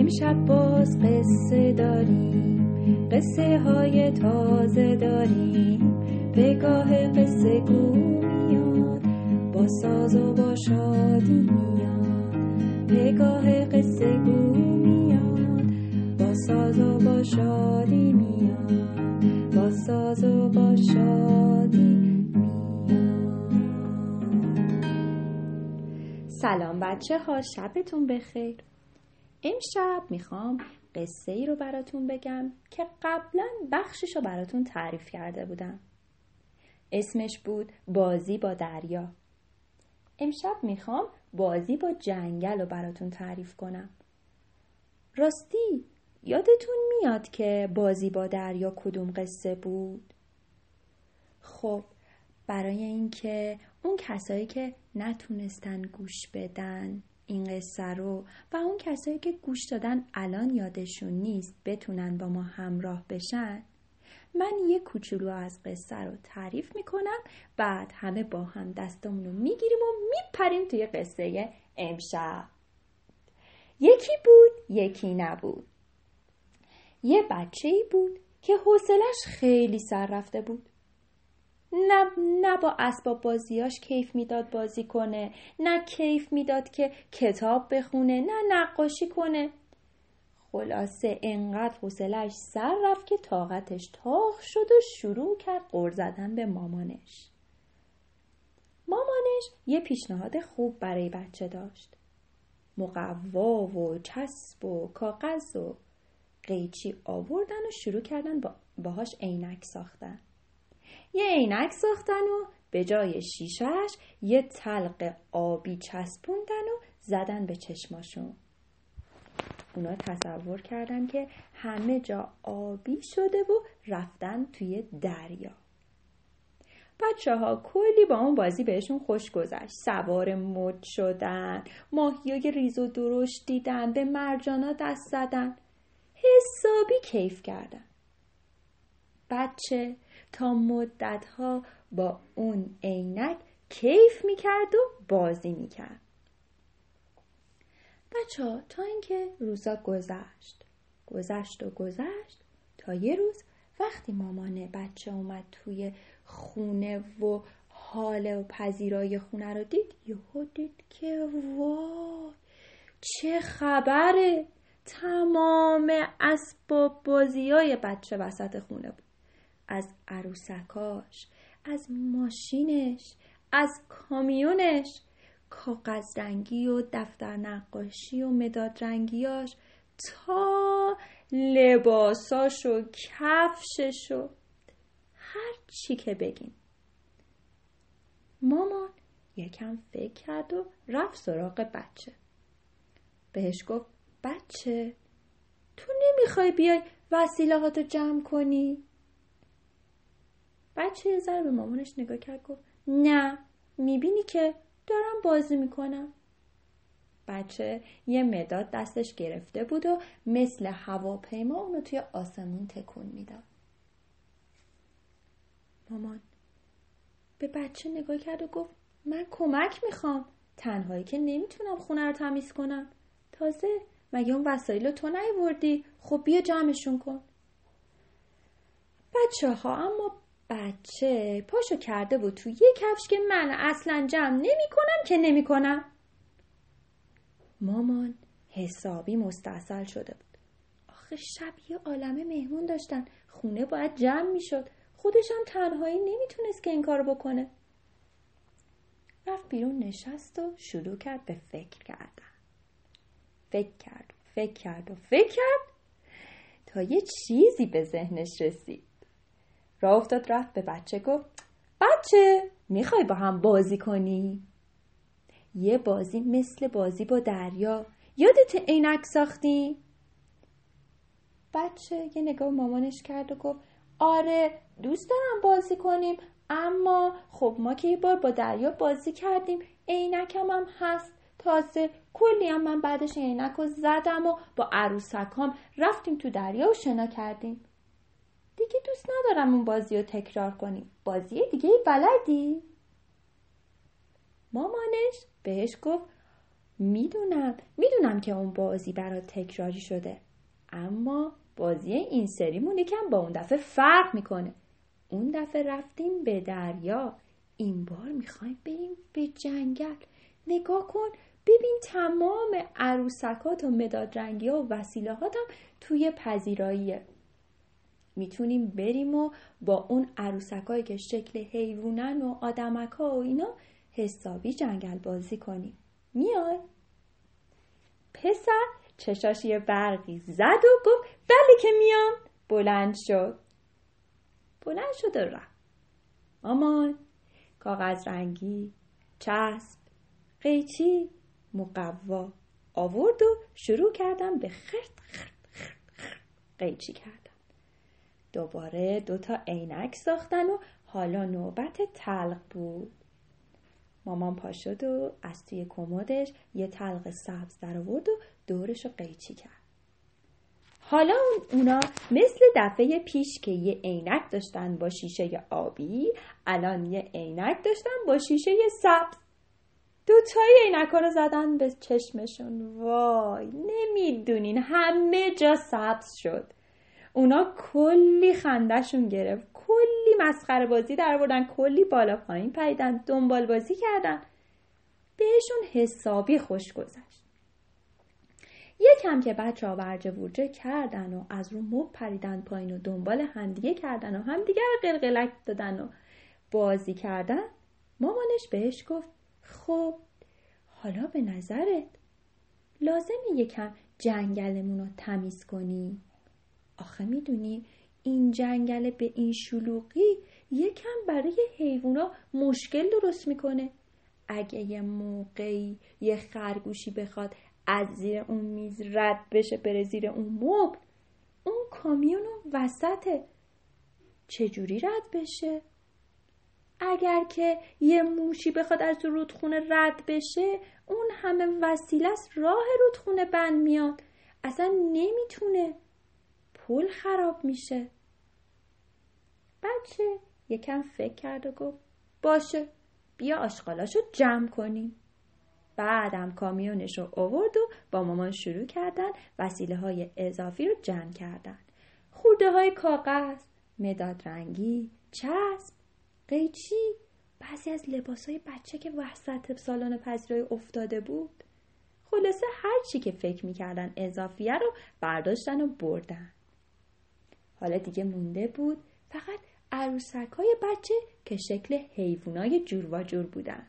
امشب باز قصه داریم، قصه های تازه داریم. پگاه قصه گو میاد، با ساز و با شادی میاد. پگاه قصه گو میاد، با ساز و با شادی میاد. با ساز و با شادی میاد. سلام بچه ها، شبتون بخیر. امشب میخوام قصه ای رو براتون بگم که قبلا بخشش رو براتون تعریف کرده بودم. اسمش بود بازی با دریا. امشب میخوام بازی با جنگل رو براتون تعریف کنم. راستی یادتون میاد که بازی با دریا کدوم قصه بود؟ خب برای اینکه اون کسایی که نتونستن گوش بدن این قصه رو و اون کسایی که گوش دادن الان یادشون نیست بتونن با ما همراه بشن، من یه کوچولو از قصه رو تعریف میکنم، بعد همه با هم دستمون رو میگیریم و میپریم توی قصه امشب. یکی بود یکی نبود. یه بچه‌ای بود که حوصله‌اش خیلی سر رفته بود. نه با اسباب بازیاش کیف میداد بازی کنه، نه کیف میداد که کتاب بخونه، نه نقاشی کنه. خلاصه انقدر حوصله‌اش سر رفت که طاقتش تاق شد و شروع کرد غر زدن به مامانش. مامانش یه پیشنهاد خوب برای بچه داشت. مقوا و چسب و کاغذ و قیچی آوردن و شروع کردن باهاش عینک ساختن. یه عینک ساختن و به جای شیشه‌اش یه تلق آبی چسبوندن و زدن به چشماشون. اونا تصور کردن که همه جا آبی شده و رفتن توی دریا. بچه‌ها کلی با اون بازی بهشون خوش گذشت. سوار موج شدن، ماهیای ریز و درشت دیدن، به مرجانا دست زدن. حسابی کیف کردن. بچه تا مدت‌ها با اون عینک کیف میکرد و بازی میکرد. بچه‌ها تا اینکه روزا گذشت تا یه روز وقتی مامان بچه اومد توی خونه و حال و پذیرای خونه رو دید، یهو دید که وای چه خبره، تمام اسباب بازیای بچه وسط خونه بود. از عروسکاش، از ماشینش، از کامیونش، کاغذ رنگی و دفتر نقاشی و مداد رنگیاش تا لباساش و کفشش و هر چی که بگین. مامان یکم فکر کرد و رفت سراغ بچه. بهش گفت بچه تو نمیخوای بیای وسیله‌هاتو جمع کنی؟ بچه یه ذره به مامانش نگاه کرد، گفت نه، میبینی که دارم بازی میکنم. بچه یه مداد دستش گرفته بود و مثل هواپیما اونو توی آسمون تکون میداد. مامان به بچه نگاه کرد و گفت من کمک میخوام، تنهایی که نمیتونم خونه رو تمیز کنم. تازه مگه اون وسایل تو نیاوردی؟ خب بیا جمعشون کن. بچه ها اما بچه پاشو کرده بود تو یه کفش که من اصلا جمع نمی کنم. مامان حسابی مستعسل شده بود. آخه شب یه عالمه مهمون داشتن، خونه باید جمع می شد. خودش هم تنهایی نمیتونست که این کارو بکنه. رفت بیرون نشست و شروع کرد به فکر کردن. فکر کرد تا یه چیزی به ذهنش رسید. راه افتاد رفت به بچه گفت بچه میخوای با هم بازی کنی؟ یه بازی مثل بازی با دریا. یادت عینک ساختی؟ بچه یه نگاه مامانش کرد و گفت آره دوست دارم بازی کنیم، اما خب ما که یه بار با دریا بازی کردیم، عینکم هم هست، تازه کلی هم من بعدش عینک رو زدم و با عروسکام رفتیم تو دریا و شنا کردیم. دیگه دوست ندارم اون بازی رو تکرار کنیم. بازی دیگه بلدی؟ مامانش بهش گفت میدونم که اون بازی برات تکراری شده، اما بازی این سریمون یکم با اون دفعه فرق میکنه. اون دفعه رفتیم به دریا، این بار میخوایم بریم به جنگل. نگاه کن ببین تمام عروسکات و مداد رنگی ها و وسیله هاتم توی پذیراییه. میتونیم بریم و با اون عروسکایی که شکل حیوانن و آدمک ها و اینا حسابی جنگل بازی کنیم. میای؟ پسر چشاش یه برقی زد و گفت بله که میام. بلند شد و رفت. مامان کاغذ رنگی، چسب، قیچی، مقوا آورد و شروع کردم به خرد قیچی کردن. دوباره 2 عینک ساختن و حالا نوبت تلق بود. مامان پا شد و از توی کمدش یه تلق سبز در آورد و دورش رو قیچی کرد. حالا اونا مثل دفعه پیش که یه عینک داشتن با شیشه آبی، الان یه عینک داشتن با شیشه سبز. 2 عینک‌ها رو زدن به چشمشون. وای نمیدونین همه جا سبز شد. اونا کلی خندشون گرفت، کلی مسخره بازی در آوردن، کلی بالا پایین پریدن، دنبال بازی کردن. بهشون حسابی خوش گذشت. یکم که بچه‌ها ورجه ورجه کردن و از رو مبل پریدن پایین و دنبال همدیگه کردن و همدیگه رو قلقلک دادن و بازی کردن، مامانش بهش گفت خب حالا به نظرت لازمه یکم جنگلمون رو تمیز کنی؟ آخه میدونی این جنگل به این شلوغی یکم برای حیوونا مشکل درست میکنه. اگه یه موقعی یه خرگوشی بخواد از زیر اون میز رد بشه بره زیر اون مبل، اون کامیون وسطه، چجوری رد بشه؟ اگر که یه موشی بخواد از رودخونه رد بشه، اون همه وسیله است راه رودخونه بند میاد، اصلا نمیتونه، پل خراب میشه. بچه یکم فکر کرد و گفت باشه بیا آشغالاشو جمع کنیم. بعدم کامیونش رو آورد و با مامان شروع کردن وسیله های اضافی رو جمع کردن. خورده های کاغذ، مداد رنگی، چسب، قیچی، بعضی از لباس های بچه که وسط سالن پذیرایی افتاده بود. خلاصه هر چی که فکر میکردن اضافیه رو برداشتن و بردن. حالا دیگه مونده بود فقط عروسک های بچه که شکل حیوانای جور و جور بودن.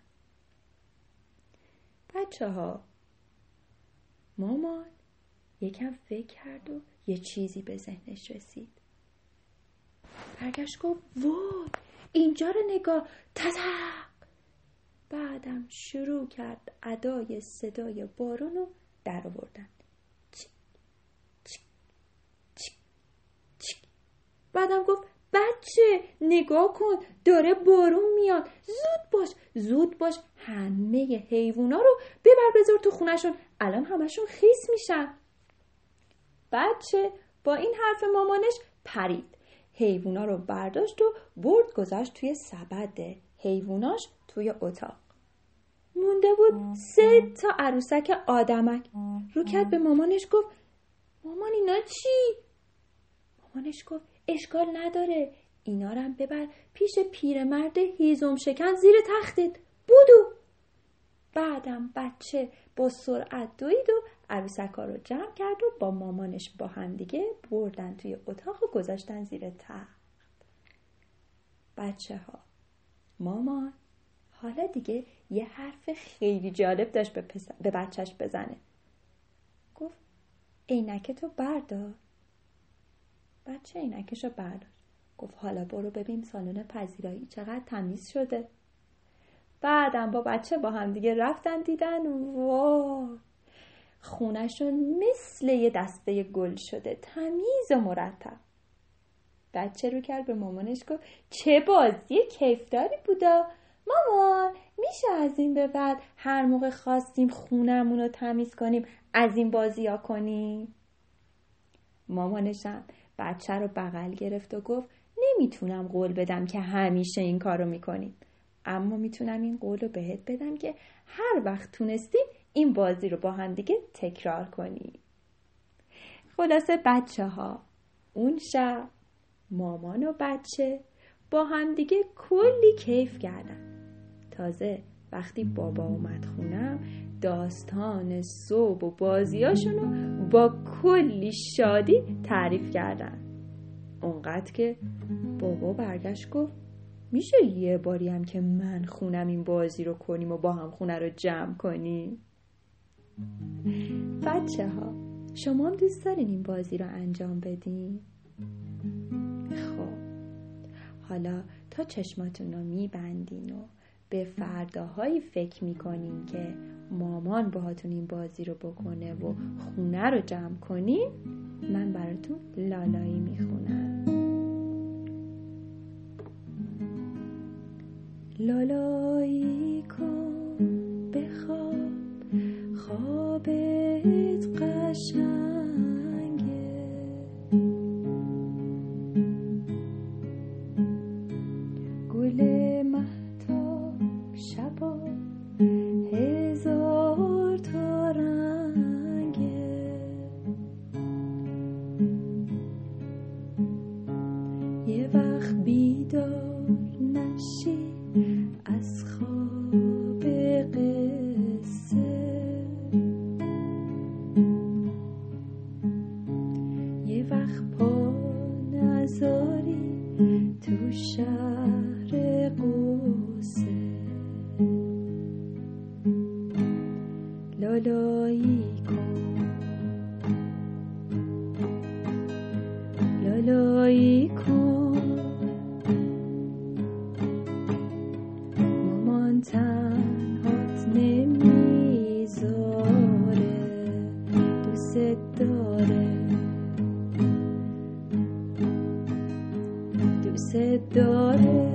بچه ها، مامان یکم فکر کرد و یه چیزی به ذهنش رسید. برگشت گفت وای اینجا رو نگاه، تتق. بعدم شروع کرد ادای صدای بارون رو در آوردن. چیک چیک چیک چیک. بعدم گفت بچه نگاه کن داره بارون میاد، زود باش همه حیوونا رو ببر بذار تو خونشون، الان همشون خیس میشن. بچه با این حرف مامانش پرید، حیوونا رو برداشت و برد گذاشت توی سبد حیووناش توی اتاق. مونده بود 3 عروسک آدمک. رو کرد به مامانش گفت مامان اینا چی؟ مامانش گفت اشکال نداره، اینا رو ببر پیش پیرمرد هیزم شکن زیر تختت، بودو. بعدم بچه با سرعت دوید و عروسکا رو جمع کرد و با مامانش با هم دیگه بردن توی اتاق و گذاشتن زیر تخت. بچه ها، مامان حالا دیگه یه حرف خیلی جالب داشت به بچهش بزنه. گفت عینکتو بردار. بچه عینکشو برداشت. گفت حالا برو ببین سالن پذیرایی چقدر تمیز شده. بعدم با بچه با هم دیگه رفتن دیدن وای خونشون مثل یه دسته گل شده، تمیز و مرتب. بچه رو کرد به مامانش گفت چه بازی کیفداری بودا. مامان میشه از این به بعد هر موقع خواستیم خونمون رو تمیز کنیم از این بازی ها کنیم؟ مامانشم بچه رو بغل گرفت و گفت نمیتونم قول بدم که همیشه این کارو میکنیم، اما میتونم این قول رو بهت بدم که هر وقت تونستیم این بازی رو با هم دیگه تکرار کنیم. خلاصه بچه ها، اون شب مامان و بچه با هم دیگه کلی کیف کردن. تازه وقتی بابا اومد خونم داستان صبح و بازیاشونو با کلی شادی تعریف کردن. اونقدر که بابا برگشت گفت میشه یه باری هم که من خونم این بازی رو کنیم و با هم خونه رو جمع کنیم؟ بچه ها، شما هم دوست دارین این بازی رو انجام بدین؟ خب حالا تا چشماتون رو میبندین و به فرداهایی فکر میکنین که مامان باهاتون این بازی رو بکنه و خونه رو جمع کنین، من براتون لالایی میخونم. لالایی کن بخواب، خوابت قشنگه، گل مهتاب شبا هزار تا رنگه، یه وقت بیدار نشی از خواب قصه، یه وقت پا نذاری تو شهر قصه، لالایی کن، لالایی کن، مامان تنهات نمیذاره، دوست داره، دوست داره،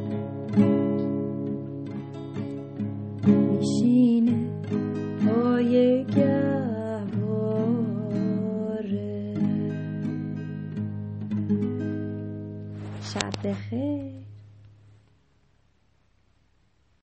میشینه پای گهواره. شب بخیر.